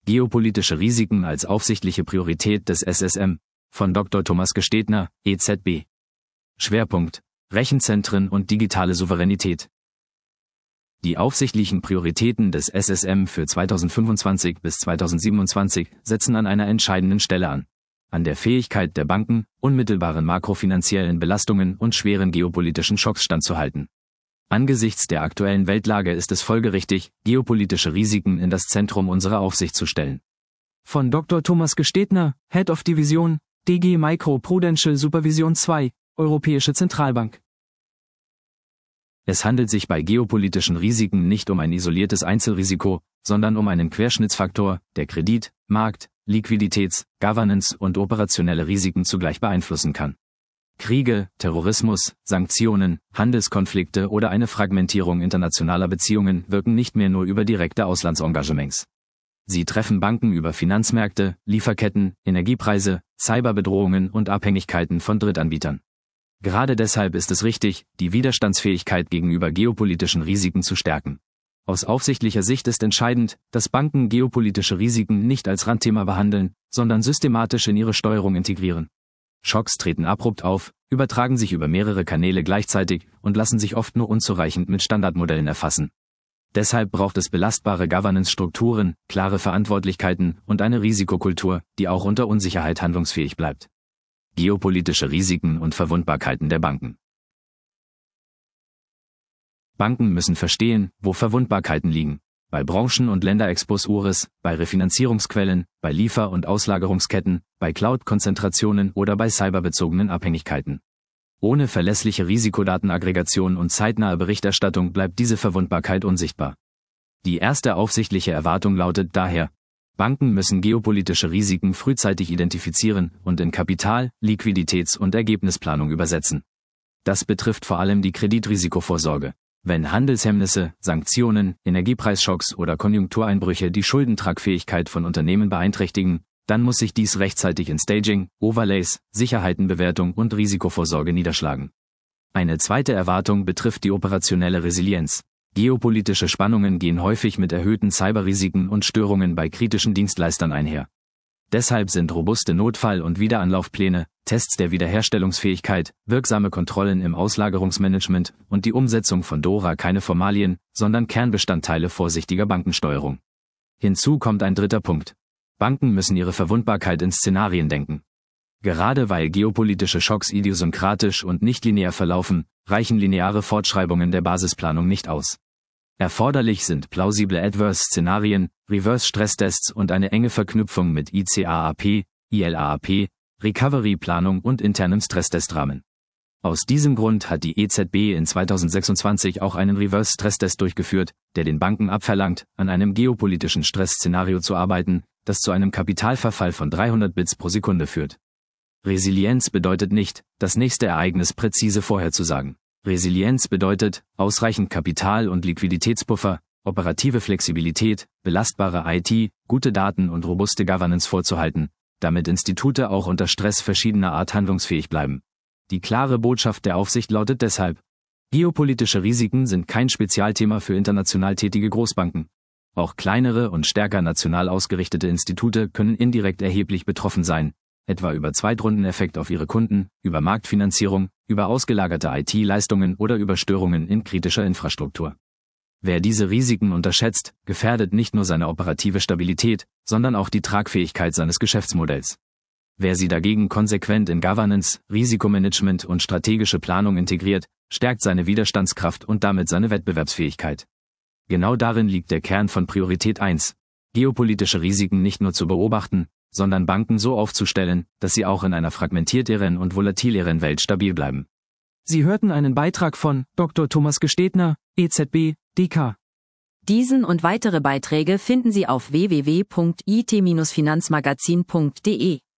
Geopolitische Risiken als aufsichtliche Priorität des SSM von Dr. Thomas Gestedner, EZB. Schwerpunkt: Rechenzentren und digitale Souveränität. Die aufsichtlichen Prioritäten des SSM für 2025 bis 2027 setzen an einer entscheidenden Stelle an. An der Fähigkeit der Banken, unmittelbaren makrofinanziellen Belastungen und schweren geopolitischen Schocks standzuhalten. Angesichts der aktuellen Weltlage ist es folgerichtig, geopolitische Risiken in das Zentrum unserer Aufsicht zu stellen. Von Dr. Thomas Gestedner, Head of Division, DG Micro Prudential Supervision 2, Europäische Zentralbank. Es handelt sich bei geopolitischen Risiken nicht um ein isoliertes Einzelrisiko, sondern um einen Querschnittsfaktor, der Kredit-, Markt-, Liquiditäts-, Governance- und operationelle Risiken zugleich beeinflussen kann. Kriege, Terrorismus, Sanktionen, Handelskonflikte oder eine Fragmentierung internationaler Beziehungen wirken nicht mehr nur über direkte Auslandsengagements. Sie treffen Banken über Finanzmärkte, Lieferketten, Energiepreise, Cyberbedrohungen und Abhängigkeiten von Drittanbietern. Gerade deshalb ist es richtig, die Widerstandsfähigkeit gegenüber geopolitischen Risiken zu stärken. Aus aufsichtlicher Sicht ist entscheidend, dass Banken geopolitische Risiken nicht als Randthema behandeln, sondern systematisch in ihre Steuerung integrieren. Schocks treten abrupt auf, übertragen sich über mehrere Kanäle gleichzeitig und lassen sich oft nur unzureichend mit Standardmodellen erfassen. Deshalb braucht es belastbare Governance-Strukturen, klare Verantwortlichkeiten und eine Risikokultur, die auch unter Unsicherheit handlungsfähig bleibt. Geopolitische Risiken und Verwundbarkeiten der Banken. Banken müssen verstehen, wo Verwundbarkeiten liegen. Bei Branchen- und Länderexposures, bei Refinanzierungsquellen, bei Liefer- und Auslagerungsketten, bei Cloud-Konzentrationen oder bei cyberbezogenen Abhängigkeiten. Ohne verlässliche Risikodatenaggregation und zeitnahe Berichterstattung bleibt diese Verwundbarkeit unsichtbar. Die erste aufsichtliche Erwartung lautet daher: Banken müssen geopolitische Risiken frühzeitig identifizieren und in Kapital-, Liquiditäts- und Ergebnisplanung übersetzen. Das betrifft vor allem die Kreditrisikovorsorge. Wenn Handelshemmnisse, Sanktionen, Energiepreisschocks oder Konjunktureinbrüche die Schuldentragfähigkeit von Unternehmen beeinträchtigen, dann muss sich dies rechtzeitig in Staging, Overlays, Sicherheitenbewertung und Risikovorsorge niederschlagen. Eine zweite Erwartung betrifft die operationelle Resilienz. Geopolitische Spannungen gehen häufig mit erhöhten Cyberrisiken und Störungen bei kritischen Dienstleistern einher. Deshalb sind robuste Notfall- und Wiederanlaufpläne, Tests der Wiederherstellungsfähigkeit, wirksame Kontrollen im Auslagerungsmanagement und die Umsetzung von DORA keine Formalien, sondern Kernbestandteile vorsichtiger Bankensteuerung. Hinzu kommt ein dritter Punkt. Banken müssen ihre Verwundbarkeit in Szenarien denken. Gerade weil geopolitische Schocks idiosynkratisch und nicht linear verlaufen, reichen lineare Fortschreibungen der Basisplanung nicht aus. Erforderlich sind plausible Adverse-Szenarien, Reverse-Stresstests und eine enge Verknüpfung mit ICAAP, ILAAP, Recovery-Planung und internem Stresstestrahmen. Aus diesem Grund hat die EZB in 2026 auch einen Reverse-Stresstest durchgeführt, der den Banken abverlangt, an einem geopolitischen Stressszenario zu arbeiten, das zu einem Kapitalverfall von 300 Bits pro Sekunde führt. Resilienz bedeutet nicht, das nächste Ereignis präzise vorherzusagen. Resilienz bedeutet, ausreichend Kapital- und Liquiditätspuffer, operative Flexibilität, belastbare IT, gute Daten und robuste Governance vorzuhalten, damit Institute auch unter Stress verschiedener Art handlungsfähig bleiben. Die klare Botschaft der Aufsicht lautet deshalb: Geopolitische Risiken sind kein Spezialthema für international tätige Großbanken. Auch kleinere und stärker national ausgerichtete Institute können indirekt erheblich betroffen sein, etwa über Zweitrundeneffekt auf ihre Kunden, über Marktfinanzierung, über ausgelagerte IT-Leistungen oder über Störungen in kritischer Infrastruktur. Wer diese Risiken unterschätzt, gefährdet nicht nur seine operative Stabilität, sondern auch die Tragfähigkeit seines Geschäftsmodells. Wer sie dagegen konsequent in Governance, Risikomanagement und strategische Planung integriert, stärkt seine Widerstandskraft und damit seine Wettbewerbsfähigkeit. Genau darin liegt der Kern von Priorität 1, geopolitische Risiken nicht nur zu beobachten, sondern Banken so aufzustellen, dass sie auch in einer fragmentierteren und volatileren Welt stabil bleiben. Sie hörten einen Beitrag von Dr. Thomas Gestedner, EZB, DK. Diesen und weitere Beiträge finden Sie auf www.it-finanzmagazin.de.